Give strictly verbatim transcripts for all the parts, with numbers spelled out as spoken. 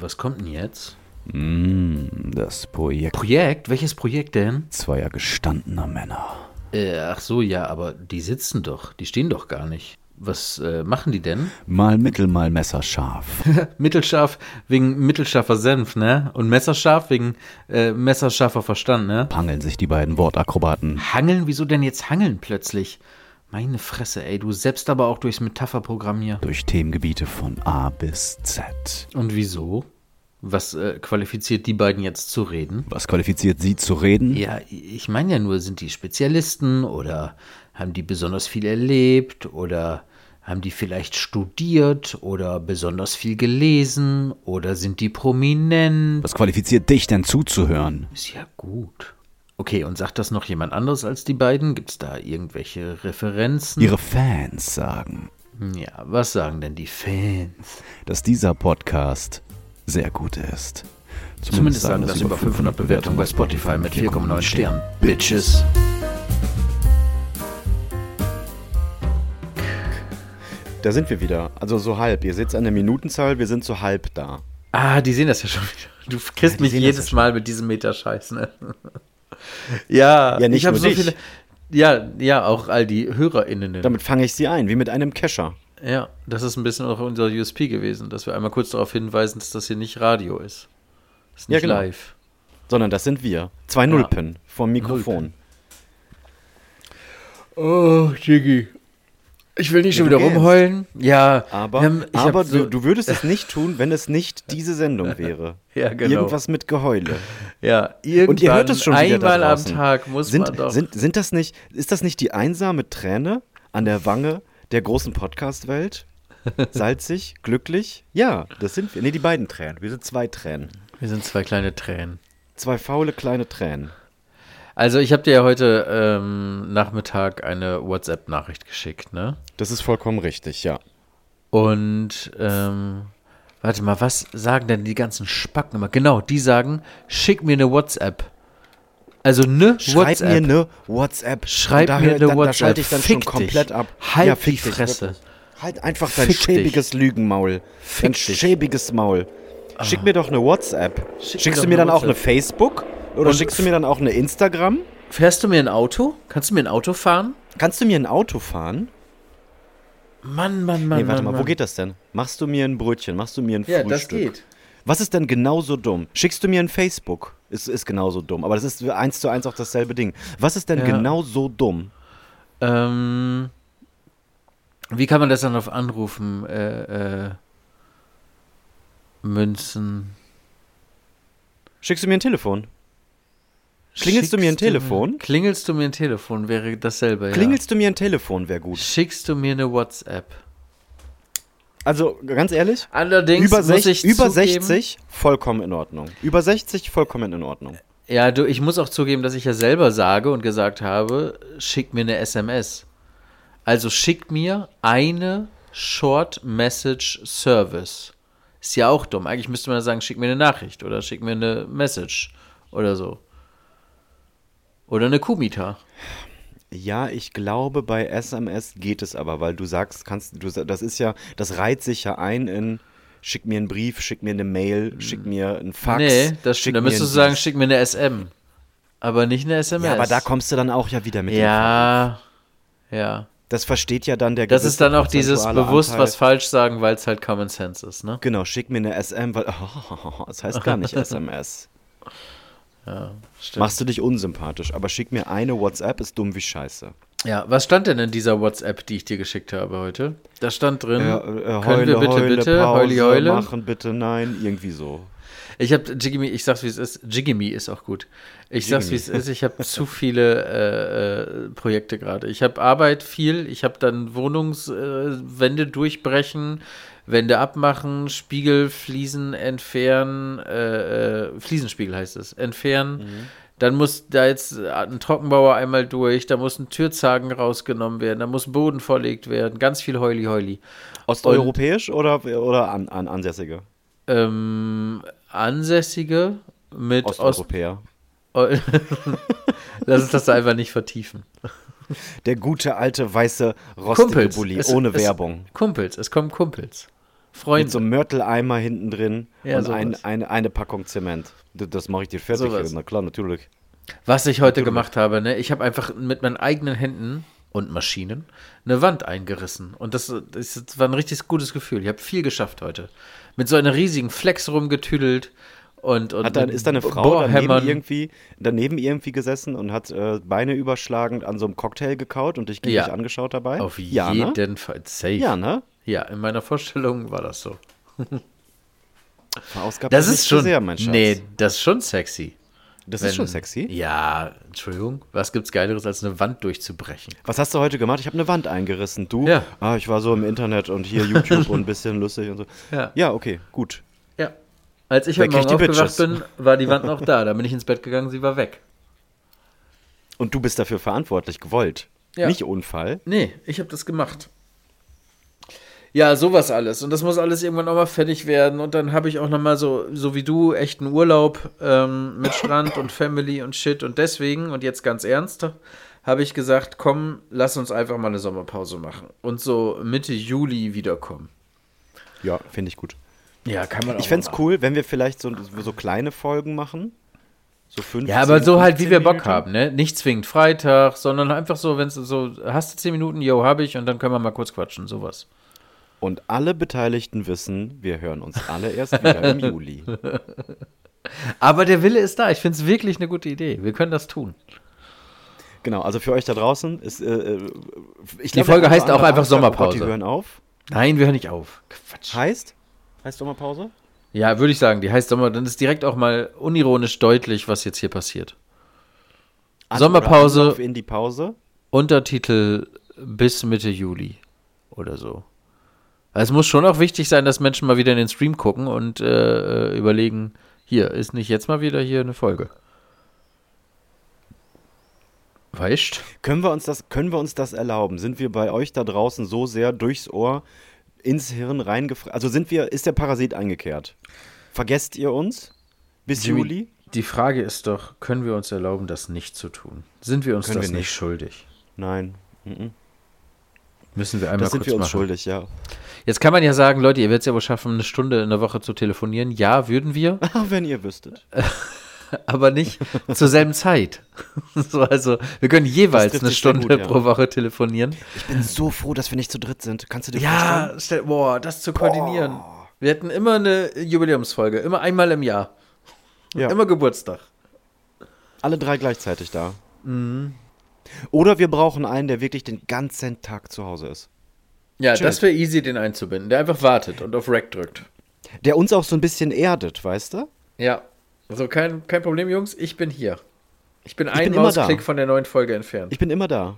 was kommt denn jetzt? Mm, das Projekt. Projekt? Welches Projekt denn? Zweier gestandener Männer. Äh, ach so, ja, aber die sitzen doch. Die stehen doch gar nicht. Was äh, machen die denn? Mal mittel, mal messerscharf. Mittelscharf wegen mittelscharfer Senf, ne? Und messerscharf wegen äh, messerscharfer Verstand, ne? Hangeln sich die beiden Wortakrobaten. Hangeln? Wieso denn jetzt hangeln plötzlich? Meine Fresse, ey, du selbst aber auch durchs Metapherprogramm hier. Durch Themengebiete von A bis Z. Und wieso? Was äh, qualifiziert die beiden jetzt zu reden? Was qualifiziert sie zu reden? Ja, ich meine ja nur, sind die Spezialisten oder haben die besonders viel erlebt oder haben die vielleicht studiert oder besonders viel gelesen oder sind die prominent? Was qualifiziert dich denn zuzuhören? Ist ja gut. Okay, und sagt das noch jemand anderes als die beiden? Gibt es da irgendwelche Referenzen? Ihre Fans sagen. Ja, was sagen denn die Fans? Dass dieser Podcast sehr gut ist. Zumindest, Zumindest sagen das über fünfhundert Bewertungen bei Spotify mit vier Komma neun Sternen. Bitches. Da sind wir wieder. Also so halb. Ihr seht an der Minutenzahl, wir sind so halb da. Ah, die sehen das ja schon wieder. Du kriegst ja, mich jedes ja Mal mit diesem Metascheiß, ne? ja, ja, nicht ich habe so dich. viele. Ja, ja, auch all die HörerInnen. Damit fange ich sie ein, wie mit einem Kescher. Ja, das ist ein bisschen auch unser U S P gewesen, dass wir einmal kurz darauf hinweisen, dass das hier nicht Radio ist. Das ist nicht ja, genau. live. Sondern das sind wir. Zwei Nullpen ja. vom Mikrofon. Nullpen. Oh, Jiggy. Ich will nicht schon wieder rumheulen. Ja, aber, ähm, ich aber so du, du würdest es nicht tun, wenn es nicht diese Sendung wäre. Ja, genau. Irgendwas mit Geheule. Ja, irgendwann und ihr hört es schon wieder einmal da am Tag muss sind, man doch. Sind, sind das nicht, ist das nicht die einsame Träne an der Wange der großen Podcast-Welt? Salzig, glücklich? Ja, das sind wir. Nee, die beiden Tränen. Wir sind zwei Tränen. Wir sind zwei kleine Tränen. Zwei faule kleine Tränen. Also ich habe dir ja heute ähm, Nachmittag eine WhatsApp-Nachricht geschickt, ne? Das ist vollkommen richtig, ja. Und, ähm, warte mal, was sagen denn die ganzen Spacken immer? Genau, die sagen, schick mir eine WhatsApp. Also ne Schreib WhatsApp. mir eine WhatsApp. Schreib da mir hör, eine da, WhatsApp. Da schalte ich dann Fick schon komplett dich. ab. Halt ja, die Fresse. Dich, halt einfach dein Fick schäbiges dich. Lügenmaul. Fick dein dich. schäbiges Maul. Schick ah. mir doch eine WhatsApp. Schick Schickst mir du mir dann eine auch eine Facebook? Oder Und schickst du mir dann auch eine Instagram? Fährst du mir ein Auto? Kannst du mir ein Auto fahren? Kannst du mir ein Auto fahren? Mann, Mann, Mann, Nee, warte Mann, mal, Mann. wo geht das denn? Machst du mir ein Brötchen? Machst du mir ein Ja, Frühstück? das geht. Was ist denn genauso dumm? Schickst du mir ein Facebook? Ist, ist genauso dumm. Aber das ist eins zu eins auch dasselbe Ding. Was ist denn Ja. genauso dumm? Ähm, wie kann man das dann auf Anrufen äh, äh, münzen? Schickst du mir ein Telefon? Klingelst du mir ein Telefon? Klingelst du mir ein Telefon, wäre dasselbe, ja. Klingelst du mir ein Telefon, wäre gut. Schickst du mir eine WhatsApp? Also, ganz ehrlich, Allerdings über, muss sech, ich über zugeben, sechzig vollkommen in Ordnung. Über sechzig vollkommen in Ordnung. Ja, du, ich muss auch zugeben, dass ich ja selber sage und gesagt habe, schick mir eine S M S. Also schick mir eine Short Message Service. Ist ja auch dumm. Eigentlich müsste man sagen, schick mir eine Nachricht oder schick mir eine Message oder so. Oder eine Kumita. Ja, ich glaube, bei S M S geht es aber, weil du sagst, kannst du, das ist ja, das reiht sich ja ein in, schick mir einen Brief, schick mir eine Mail, schick mir einen Fax. Nee, das schick stimmt. Da mir müsstest du einen sagen, schick mir eine S M. Aber nicht eine S M S. Ja, aber da kommst du dann auch ja wieder mit. Ja, ja. Das versteht ja dann der Das ist dann auch dieses prozentuale bewusst Anteil. was falsch sagen, weil es halt Common Sense ist, ne? Genau, schick mir eine S M, weil, oh, das heißt gar nicht S M S. Ja, stimmt. Machst du dich unsympathisch, aber schick mir eine WhatsApp, ist dumm wie Scheiße. Ja, was stand denn in dieser WhatsApp, die ich dir geschickt habe heute? Da stand drin, Äh, äh, können heule, wir bitte, heule, bitte, Pause, heuli, heule? machen, bitte, nein, irgendwie so. Ich habe, Jiggimi, ich sag's wie es ist, Jiggimi ist auch gut. Ich sag's wie es Jiggimi. ist, ich habe zu viele äh, äh, Projekte gerade. Ich habe Arbeit viel, ich habe dann Wohnungswände äh, durchbrechen, Wände abmachen, Spiegel, Fliesen entfernen, äh, äh, Fliesenspiegel heißt es, entfernen. Mhm. Dann muss da jetzt ein Trockenbauer einmal durch, da muss ein Türzagen rausgenommen werden, da muss Boden verlegt werden, ganz viel Heuli Heuli. Osteuropäisch oder, oder an, an Ansässige? Ähm, Ansässige mit Osteuropäer. Ost- Lass uns das da einfach nicht vertiefen. Der gute alte weiße rostige Kumpels. Bulli Es- ohne es- Werbung. Kumpels, es kommen Kumpels. Freunde. Mit so einem Mörteleimer hinten drin Ja, und ein, sowas. eine, eine Packung Zement. D- Das mache ich dir fertig. Sowas. Na klar, natürlich. Was ich heute gemacht habe, ne? Ich habe einfach mit meinen eigenen Händen und Maschinen eine Wand eingerissen. Und das, das war ein richtig gutes Gefühl. Ich habe viel geschafft heute. Mit so einer riesigen Flex rumgetüdelt und, und Hat dann, mit ist deine Frau daneben Bohrhämmern. irgendwie, daneben irgendwie gesessen und hat äh, Beine überschlagend an so einem Cocktail gekaut und dich gierig Ja. angeschaut dabei? Auf ja, ne? jeden Fall. Safe. Ja, ne? Ja, in meiner Vorstellung war das so. Verausgabt Das dich ist nicht zu schon. sehr, mein Schatz. Nee, das ist schon sexy. das Wenn- ist schon sexy. Ja, Entschuldigung. Was gibt's Geileres, als eine Wand durchzubrechen? Was hast du heute gemacht? Ich habe eine Wand eingerissen. Du? Ja. Ah, ich war so im Internet und hier YouTube und ein bisschen lustig und so. Ja. Ja, okay, gut. Ja. Als ich Wer heute Morgen kriegt die aufgewacht Bitches? bin, war die Wand noch da. Da bin ich ins Bett gegangen, sie war weg. Und du bist dafür verantwortlich, gewollt. Ja. Nicht Unfall. Nee, ich habe das gemacht. Ja, sowas alles. Und das muss alles irgendwann auch mal fertig werden. Und dann habe ich auch noch mal so, so wie du, echten Urlaub ähm, mit Strand und Family und Shit. Und deswegen, und jetzt ganz ernst, habe ich gesagt, komm, lass uns einfach mal eine Sommerpause machen. Und so Mitte Juli wiederkommen. Ja, finde ich gut. Ja, kann man auch Ich fände es mal cool, wenn wir vielleicht so, so kleine Folgen machen. So fünfzehn, Ja, aber so halt, wie wir Bock Minuten. haben, ne? Nicht zwingend Freitag, sondern einfach so, wenn es so, hast du zehn Minuten, yo, habe ich, und dann können wir mal kurz quatschen, sowas. Und alle Beteiligten wissen, wir hören uns alle erst wieder im Juli. Aber der Wille ist da. Ich finde es wirklich eine gute Idee. Wir können das tun. Genau, also für euch da draußen ist, äh, äh, ich Die Folge heißt auch einfach Sommerpause. Oh Gott, die hören auf. Nein, wir hören nicht auf. Quatsch. Heißt? Heißt Sommerpause? Ja, würde ich sagen, die heißt Sommer, dann ist direkt auch mal unironisch deutlich, was jetzt hier passiert. An- Sommerpause. oder Anlauf in die Pause. Untertitel bis Mitte Juli oder so. Also es muss schon auch wichtig sein, dass Menschen mal wieder in den Stream gucken und äh, äh, überlegen, hier, ist nicht jetzt mal wieder hier eine Folge. Weißt? Können wir uns das, können wir uns das erlauben? Sind wir bei euch da draußen so sehr durchs Ohr ins Hirn reingefressen? Also sind wir, ist der Parasit eingekehrt? Vergesst ihr uns bis Jimmy, Juli? Die Frage ist doch, können wir uns erlauben, das nicht zu tun? Sind wir uns Können das wir nicht nicht. schuldig? Nein. Mhm. Müssen wir einmal Das sind kurz wir uns machen. schuldig, ja. Jetzt kann man ja sagen, Leute, ihr werdet es ja wohl schaffen, eine Stunde in der Woche zu telefonieren. Ja, würden wir, Wenn ihr wüsstet. aber nicht zur selben Zeit. So, also, wir können jeweils trifft eine sich sehr Stunde gut, ja. pro Woche telefonieren. Ich bin so froh, dass wir nicht zu dritt sind. Kannst du dir Ja, vorstellen? stell, boah, das zu koordinieren. Wir hätten immer eine Jubiläumsfolge, immer einmal im Jahr. Ja. Immer Geburtstag. Alle drei gleichzeitig da. Mhm. Oder wir brauchen einen, der wirklich den ganzen Tag zu Hause ist. Ja, Chillt. das wäre easy, den einzubinden. Der einfach wartet und auf Rec drückt. Der uns auch so ein bisschen erdet, weißt du? Ja, also kein, kein Problem, Jungs, ich bin hier. Ich bin bin ein immer da. Mausklick von der neuen Folge entfernt. Ich bin immer da.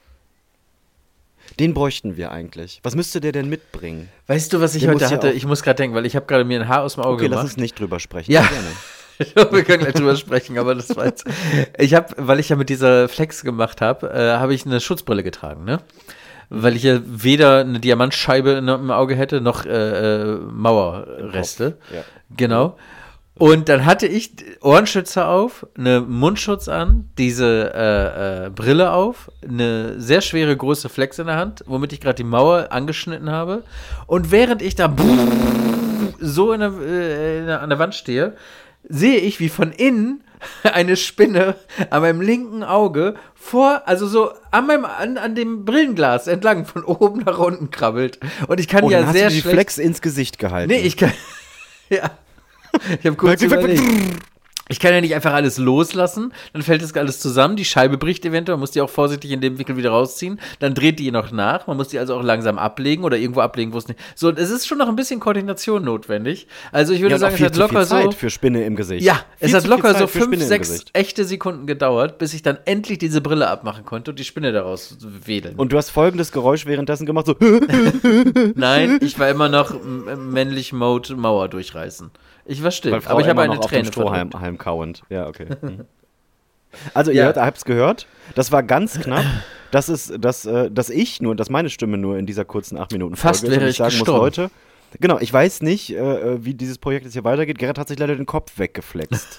Den bräuchten wir eigentlich. Was müsste der denn mitbringen? Weißt du, was ich Der heute muss ja hatte? auch- Ich muss gerade denken, weil ich habe gerade mir ein Haar aus dem Auge Okay, lass gemacht. uns nicht drüber sprechen. Ja. Gerne. Wir können gleich drüber sprechen, aber das war jetzt. Ich habe, weil ich ja mit dieser Flex gemacht habe, äh, habe ich eine Schutzbrille getragen, ne? Weil ich ja weder eine Diamantscheibe in- im Auge hätte, noch äh, äh, Mauerreste. Ja. Genau. Und dann hatte ich Ohrenschützer auf, eine Mundschutz an, diese äh, äh, Brille auf, eine sehr schwere große Flex in der Hand, womit ich gerade die Mauer angeschnitten habe. Und während ich da so in der, äh, in der, an der Wand stehe, sehe ich, wie von innen eine Spinne an meinem linken Auge vor, also so an meinem, an, an dem Brillenglas entlang von oben nach unten krabbelt. Und ich kann Oh, ja dann hast sehr du die schlecht. Flex ins Gesicht gehalten. Nee, ich kann. Ja. Ich habe kurz überlegt. Ich kann ja nicht einfach alles loslassen, dann fällt das alles zusammen, die Scheibe bricht eventuell, man muss die auch vorsichtig in dem Winkel wieder rausziehen, dann dreht die noch nach, man muss die also auch langsam ablegen oder irgendwo ablegen, wo es nicht. So, es ist schon noch ein bisschen Koordination notwendig. Also ich würde Ja, und auch sagen, es viel hat zu locker viel Zeit so. für Spinne im Gesicht. Ja, es Viel hat zu viel locker Zeit so für fünf, Spinne im sechs Gesicht. echte Sekunden gedauert, bis ich dann endlich diese Brille abmachen konnte und die Spinne daraus wedeln. Und du hast folgendes Geräusch währenddessen gemacht, so Nein, ich war immer noch m- männlich Mode Mauer durchreißen. Ich war still, weil Frau aber ich habe immer eine noch auf dem Träne verdrückt. Strohhalm Halm kauend. Ja, okay. Mhm. Also ihr Ja. hört, habt's gehört, das war ganz knapp, dass, es, dass, äh, dass ich nur, dass meine Stimme nur in dieser kurzen acht Minuten Fast Folge ist und wäre ich ich sagen muss, gestorben. Leute, genau, ich weiß nicht, äh, wie dieses Projekt jetzt hier weitergeht. Gerrit hat sich leider den Kopf weggeflext.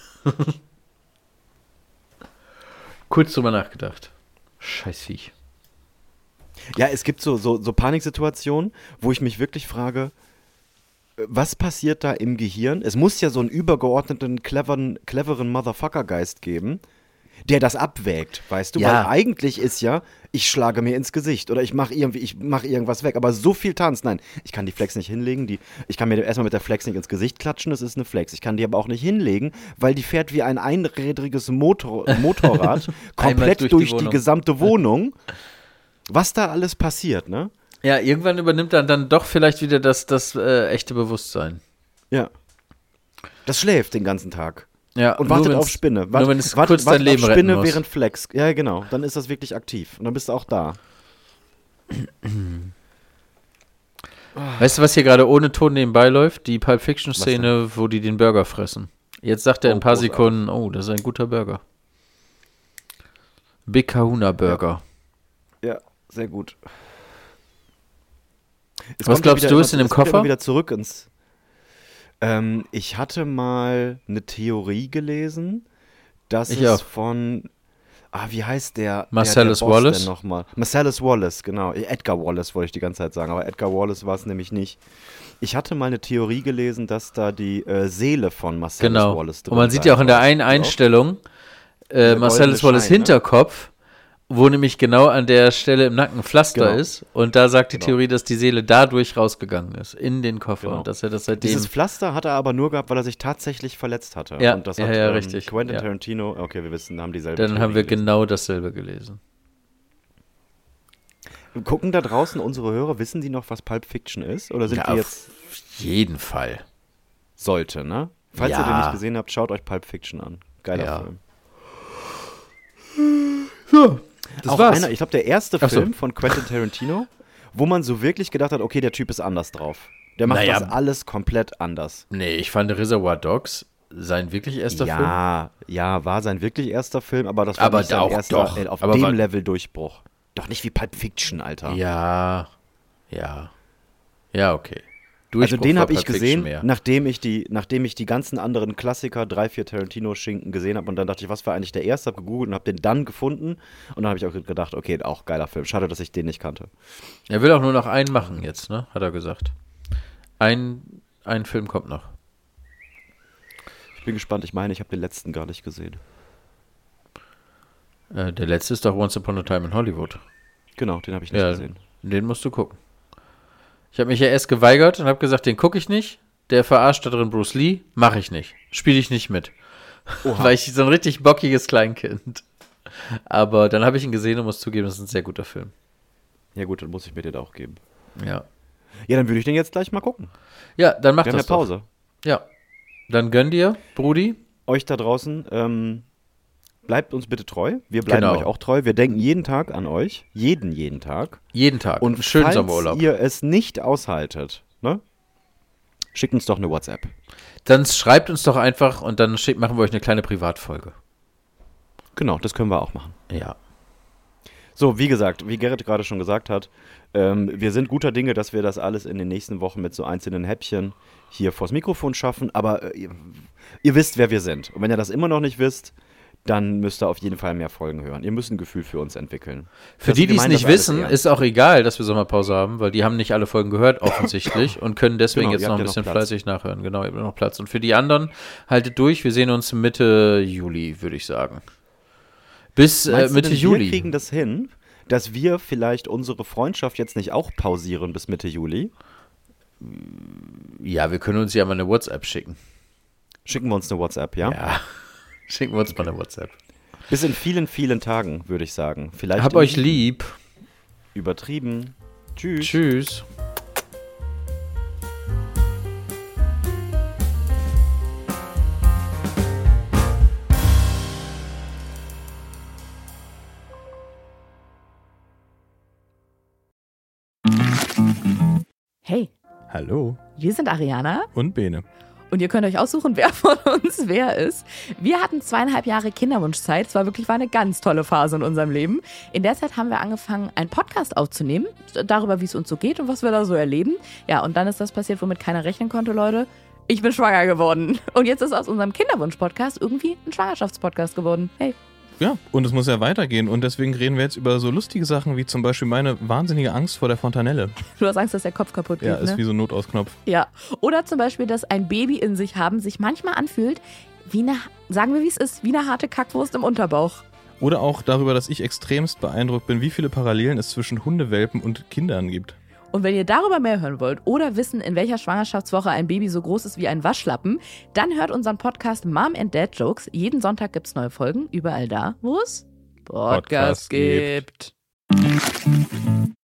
Kurz drüber nachgedacht. Scheiß Viech. Ja, es gibt so, so, so Paniksituationen, wo ich mich wirklich frage, was passiert da im Gehirn? Es muss ja so einen übergeordneten, cleveren, cleveren Motherfucker-Geist geben, der das abwägt, weißt du? Ja. Weil eigentlich ist ja, ich schlage mir ins Gesicht oder ich mache irgendwie, ich mache irgendwas weg. Aber so viel Tanz, nein, ich kann die Flex nicht hinlegen. Die, ich kann mir erstmal mit der Flex nicht ins Gesicht klatschen, das ist eine Flex. Ich kann die aber auch nicht hinlegen, weil die fährt wie ein einrädriges Motor, Motorrad komplett durch durch, die die, Wohnung. gesamte Wohnung. Was da alles passiert, ne? Ja, irgendwann übernimmt dann, dann doch vielleicht wieder das, das äh, echte Bewusstsein. Ja. Das schläft den ganzen Tag. Ja, Und nur wartet wenn's- auf Spinne. nur wenn es wart, kurz dein wartet Leben auf retten Spinne muss. während Flex. Ja, genau. Dann ist das wirklich aktiv. Und dann bist du auch da. Weißt du, was hier gerade ohne Ton nebenbei läuft? Die Pulp Fiction-Szene, wo die den Burger fressen. Jetzt sagt er in Oh, ein paar großartig. Sekunden, oh, das ist ein guter Burger. Big Kahuna Burger. Ja, sehr gut. Es Was kommt glaubst ja du, wieder ist in immer- dem es kommt ja Koffer? immer wieder zurück ins. Ähm, ich hatte mal eine Theorie gelesen, dass Ich es auch. von. Ah, wie heißt der? Marcellus der, der Boss Wallace? denn nochmal? Marcellus Wallace, genau. Edgar Wallace wollte ich die ganze Zeit sagen, aber Edgar Wallace war es nämlich nicht. Ich hatte mal eine Theorie gelesen, dass da die äh, Seele von Marcellus Genau. Wallace drin Und man sieht sein ja auch in der soll. einen Ja. Einstellung äh, Der Marcellus goldene Wallace Schein, ne? Hinterkopf, wo nämlich genau an der Stelle im Nacken ein Pflaster Genau. ist. Und da sagt die Genau. Theorie, dass die Seele dadurch rausgegangen ist, in den Koffer. Genau. Und dass er das seitdem. Dieses Pflaster hat er aber nur gehabt, weil er sich tatsächlich verletzt hatte. Ja, und das ja, hat ja, ähm, richtig. Quentin Ja. Tarantino, okay, wir wissen, haben dieselbe Dann Theorie haben wir gelesen. genau dasselbe gelesen. Gucken da draußen unsere Hörer, wissen die noch, was Pulp Fiction ist? Oder sind Ja, die auf jetzt jeden Fall. sollte, ne? Falls Ja. ihr den nicht gesehen habt, schaut euch Pulp Fiction an. Geiler Ja. Film. Das Auch war's. einer, ich glaube, der erste Ach so. Film von Quentin Tarantino, wo man so wirklich gedacht hat, okay, der Typ ist anders drauf. Der macht Naja. das alles komplett anders. Nee, ich fand Reservoir Dogs sein wirklich erster Film. Ja, ja, war sein wirklich erster Film, aber das war Aber nicht sein auch erster doch. äh, auf Aber dem war- Level Durchbruch. Doch nicht wie Pulp Fiction, Alter. Ja, ja. Ja, okay. Also Durchbruch den war habe ich Pulp Fiction gesehen, mehr. nachdem ich, die, nachdem ich die ganzen anderen Klassiker, drei, vier Tarantino-Schinken gesehen habe und dann dachte ich, was war eigentlich der erste, habe gegoogelt und habe den dann gefunden und dann habe ich auch gedacht, okay, auch geiler Film. Schade, dass ich den nicht kannte. Er will auch nur noch einen machen jetzt, ne? Hat er gesagt. Ein, ein Film kommt noch. Ich bin gespannt, ich meine, ich habe den letzten gar nicht gesehen. Äh, der letzte ist doch Once Upon a Time in Hollywood. Genau, den habe ich nicht Ja, gesehen. den musst du gucken. Ich habe mich ja erst geweigert und habe gesagt, den gucke ich nicht. Der verarscht da drin Bruce Lee, mache ich nicht. Spiele ich nicht mit. Oha. Weil ich so ein richtig bockiges Kleinkind. Aber dann habe ich ihn gesehen und muss zugeben, das ist ein sehr guter Film. Ja gut, dann muss ich mir den auch geben. Ja. Ja, dann würde ich den jetzt gleich mal gucken. Ja, dann mach Wir haben ja das doch. Pause. Ja. Dann gönn dir, Brudi. Euch da draußen, ähm, bleibt uns bitte treu. Wir bleiben Genau. euch auch treu. Wir denken jeden Tag an euch. Jeden, jeden Tag. Jeden Tag. Und schönen falls Sommerurlaub. ihr es nicht aushaltet, ne? Schickt uns doch eine WhatsApp. Dann schreibt uns doch einfach und dann schick, machen wir euch eine kleine Privatfolge. Genau, das können wir auch machen. Ja. So, wie gesagt, wie Gerrit gerade schon gesagt hat, ähm, wir sind guter Dinge, dass wir das alles in den nächsten Wochen mit so einzelnen Häppchen hier vors Mikrofon schaffen. Aber äh, ihr, ihr wisst, wer wir sind. Und wenn ihr das immer noch nicht wisst, dann müsst ihr auf jeden Fall mehr Folgen hören. Ihr müsst ein Gefühl für uns entwickeln. Für Das die, die es meinen nicht das alles wissen, ernst. ist auch egal, dass wir Sommerpause haben, weil die haben nicht alle Folgen gehört, offensichtlich, und können deswegen Genau, jetzt ihr noch habt ein ja noch bisschen Platz. fleißig nachhören. Genau, ihr habt noch Platz. Und für die anderen, haltet durch, wir sehen uns Mitte Juli, würde ich sagen. Bis äh, Meinst du Mitte denn, Juli. Wir kriegen das hin, dass wir vielleicht unsere Freundschaft jetzt nicht auch pausieren bis Mitte Juli. Ja, wir können uns ja mal eine WhatsApp schicken. Schicken wir uns eine WhatsApp, ja? Ja, schicken wir uns mal eine WhatsApp. Bis in vielen, vielen Tagen, würde ich sagen. Vielleicht Hab in euch Juli. lieb. Übertrieben. Tschüss. Tschüss. Hey, Hallo wir sind Ariana und Bene. und ihr könnt euch aussuchen, wer von uns wer ist. Wir hatten zweieinhalb Jahre Kinderwunschzeit. Es war wirklich war eine ganz tolle Phase in unserem Leben. In der Zeit haben wir angefangen, einen Podcast aufzunehmen, darüber, wie es uns so geht und was wir da so erleben. Ja, und dann ist das passiert, womit keiner rechnen konnte, Leute. Ich bin schwanger geworden. Und jetzt ist aus unserem Kinderwunsch-Podcast irgendwie ein Schwangerschaftspodcast geworden. Hey. Ja, und es muss ja weitergehen. Und deswegen reden wir jetzt über so lustige Sachen wie zum Beispiel meine wahnsinnige Angst vor der Fontanelle. Du hast Angst, dass der Kopf kaputt geht, Ja, ist ne? wie so ein Notausknopf. Ja. Oder zum Beispiel, dass ein Baby in sich haben sich manchmal anfühlt, wie eine, sagen wir wie es ist, wie eine harte Kackwurst im Unterbauch. Oder auch darüber, dass ich extremst beeindruckt bin, wie viele Parallelen es zwischen Hundewelpen und Kindern gibt. Und wenn ihr darüber mehr hören wollt oder wissen, in welcher Schwangerschaftswoche ein Baby so groß ist wie ein Waschlappen, dann hört unseren Podcast Mom and Dad Jokes. Jeden Sonntag gibt's neue Folgen, überall da, wo es Podcasts Podcast gibt. gibt.